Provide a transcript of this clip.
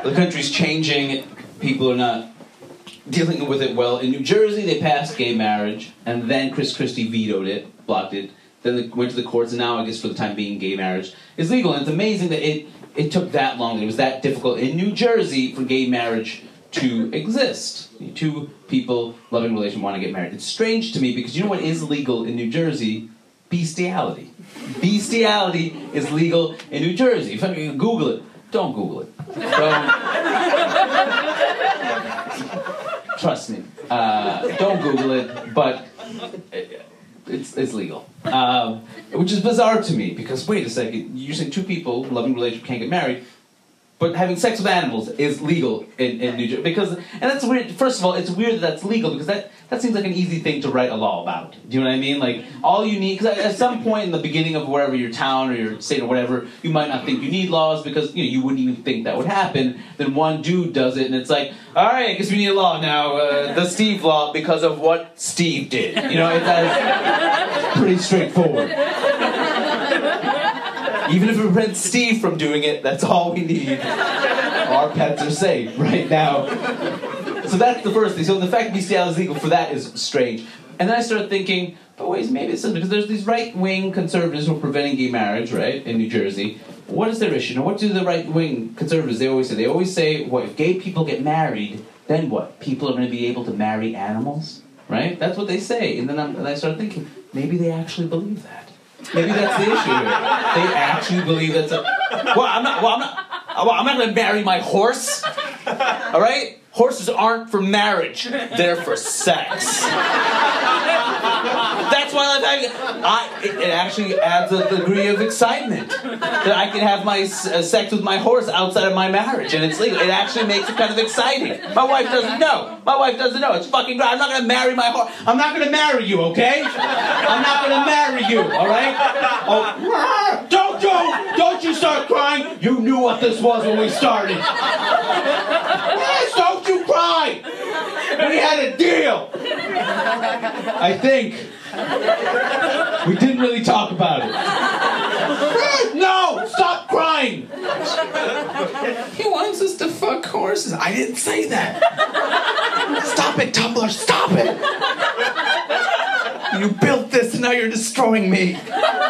The country's changing. People are not dealing with it well. In New Jersey, they passed gay marriage, and then Chris Christie vetoed it, blocked it. Then they went to the courts, and now, I guess for the time being, gay marriage is legal. And it's amazing that it took that long. It was that difficult in New Jersey for gay marriage to exist. Two people, loving relation, want to get married. It's strange to me because you know what is legal in New Jersey? Bestiality. Bestiality is legal in New Jersey. If you Google it, don't Google it. Don't. Trust me. Don't Google it, but it's legal. Which is bizarre to me because, wait a second, you're saying two people, loving relationship, can't get married, but having sex with animals is legal in New Jersey. And that's weird. First of all, it's weird that that's legal because that seems like an easy thing to write a law about. Do you know what I mean? Like, all you need, because at some point in the beginning of wherever your town or your state or whatever, you might not think you need laws because, you wouldn't even think that would happen. Then one dude does it and it's like, all right, I guess we need a law now, the Steve law, because of what Steve did. It's pretty straightforward. Even if it prevents Steve from doing it, that's all we need. Our pets are safe right now. So that's the first thing. So the fact that bestiality is legal for that is strange. And then I started thinking, but wait, maybe it's because there's these right-wing conservatives who are preventing gay marriage, right, in New Jersey. What is their issue? Now, what do the right-wing conservatives, they always say? They always say, well, if gay people get married, then what? People are going to be able to marry animals, right? That's what they say. And then I started thinking, maybe they actually believe that. Maybe that's the issue here. They actually believe that's I'm not going to marry my horse. All right? Horses aren't for marriage. They're for sex. That's why I love having it actually adds a degree of excitement that I can have my sex with my horse outside of my marriage, and it's legal. It actually makes it kind of exciting. My wife doesn't know. It's fucking great. I'm not going to marry my horse. I'm not going to marry you, okay? I'm not going to marry you, all right? Oh, don't you start crying. You knew what this was when we started. Yes, don't you cry. We had a deal. I think. We didn't really talk about it. No! Stop crying! He wants us to fuck horses. I didn't say that. Stop it, Tumblr. Stop it! You built this and now you're destroying me.